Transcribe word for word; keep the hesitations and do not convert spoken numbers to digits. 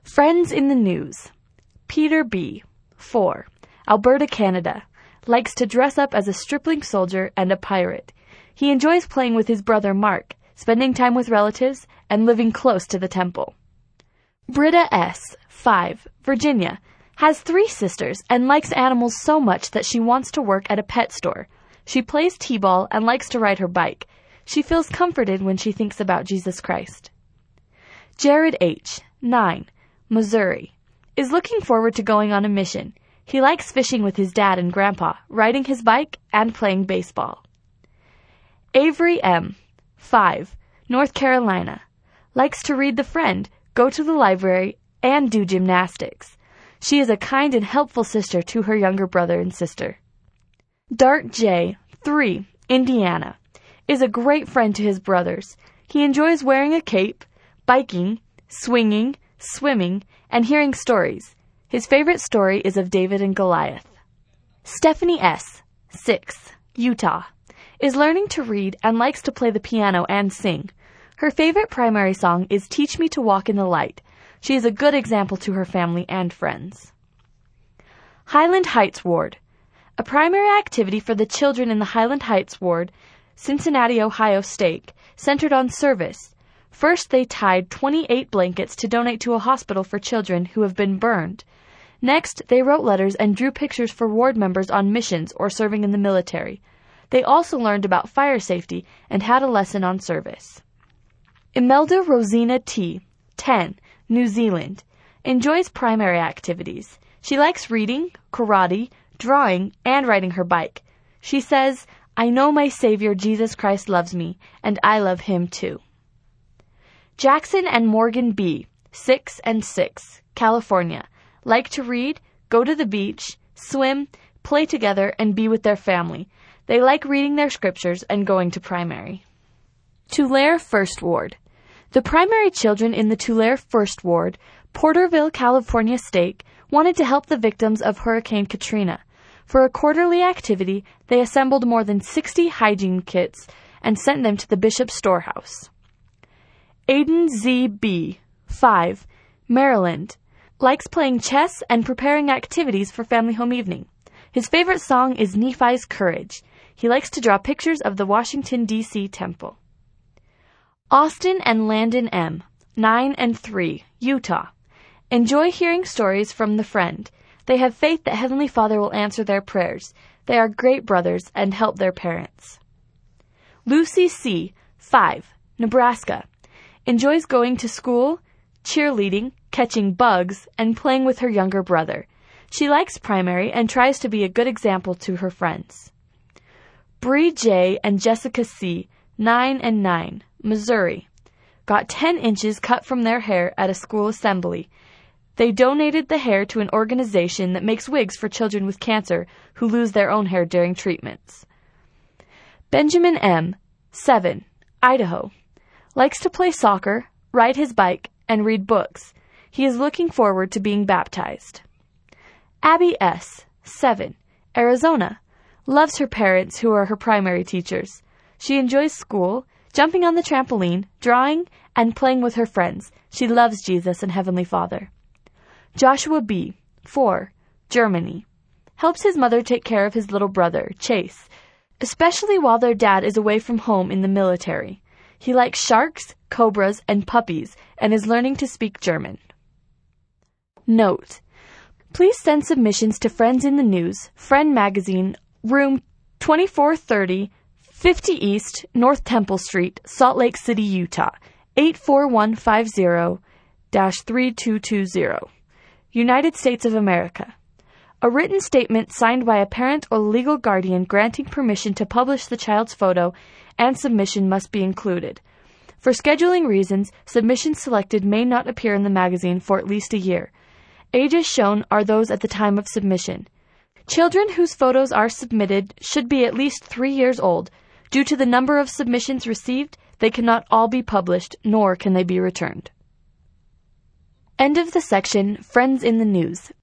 Friends in the News. Peter B., four, Alberta, Canada. Likes to dress up as a stripling soldier and a pirate. He enjoys playing with his brother Mark, spending time with relatives, and living close to the temple. Britta S., five, Virginia. Has three sisters and likes animals so much that she wants to work at a pet store. She plays t-ball and likes to ride her bike. She feels comforted when she thinks about Jesus Christ. Jared H., nine, Missouri. Is looking forward to going on a mission. He likes fishing with his dad and grandpa, riding his bike, and playing baseball. Avery M., five, North Carolina. Likes to read The Friend, go to the library, and do gymnastics. She is a kind and helpful sister to her younger brother and sister. Dart J., three, Indiana. Is a great friend to his brothers. He enjoys wearing a cape, biking, swinging, swimming, and hearing stories. His favorite story is of David and Goliath. Stephanie S., six, Utah. Is learning to read and likes to play the piano and sing. Her favorite primary song is Teach Me to Walk in the Light. She is a good example to her family and friends. Highland Heights Ward. A primary activity for the children in the Highland Heights Ward, Cincinnati, Ohio State, centered on service. First, they tied twenty-eight blankets to donate to a hospital for children who have been burned. Next, they wrote letters and drew pictures for ward members on missions or serving in the military. They also learned about fire safety and had a lesson on service. Imelda Rosina T., ten, New Zealand. Enjoys primary activities. She likes reading, karate, drawing, and riding her bike. She says, I know my Savior Jesus Christ loves me, and I love him too. Jackson and Morgan B., six and six, California. Like to read, go to the beach, swim, play together, and be with their family. They like reading their scriptures and going to primary. Tulare First Ward. The primary children in the Tulare First Ward, Porterville, California State, wanted to help the victims of Hurricane Katrina. For a quarterly activity, they assembled more than sixty hygiene kits and sent them to the Bishop's Storehouse. Aiden Z B., five, Maryland. Likes playing chess and preparing activities for family home evening. His favorite song is Nephi's Courage. He likes to draw pictures of the Washington, D C temple. Austin and Landon M., nine and three, Utah. Enjoy hearing stories from the Friend. They have faith that Heavenly Father will answer their prayers. They are great brothers and help their parents. Lucy C., five, Nebraska. Enjoys going to school, cheerleading, catching bugs, and playing with her younger brother. She likes primary and tries to be a good example to her friends. Bree J. and Jessica C., nine and nine, Missouri. Got ten inches cut from their hair at a school assembly. They donated the hair to an organization that makes wigs for children with cancer who lose their own hair during treatments. Benjamin M., seven, Idaho. Likes to play soccer, ride his bike, and read books. He is looking forward to being baptized. Abby S., seven, Arizona. Loves her parents, who are her primary teachers. She enjoys school, jumping on the trampoline, drawing, and playing with her friends. She loves Jesus and Heavenly Father. Joshua B., four, Germany. Helps his mother take care of his little brother, Chase, especially while their dad is away from home in the military. He likes sharks, cobras, and puppies, and is learning to speak German. Note: please send submissions to Friends in the News, Friend Magazine, room twenty-four thirty, fifty East, North Temple Street, Salt Lake City, Utah, eight four one five zero dash three two two zero, United States of America. A written statement signed by a parent or legal guardian granting permission to publish the child's photo and submission must be included. For scheduling reasons, submissions selected may not appear in the magazine for at least a year. Ages shown are those at the time of submission. Children whose photos are submitted should be at least three years old. Due to the number of submissions received, they cannot all be published, nor can they be returned. End of the section, Friends in the News,